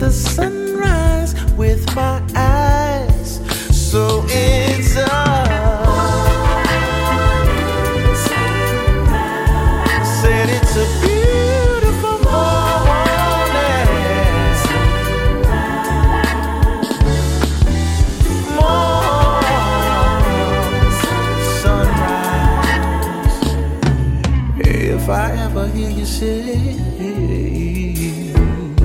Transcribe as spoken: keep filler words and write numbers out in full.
the sunrise with my eyes. So it's a said it's a beautiful morning. Morning sunrise. If I ever hear you say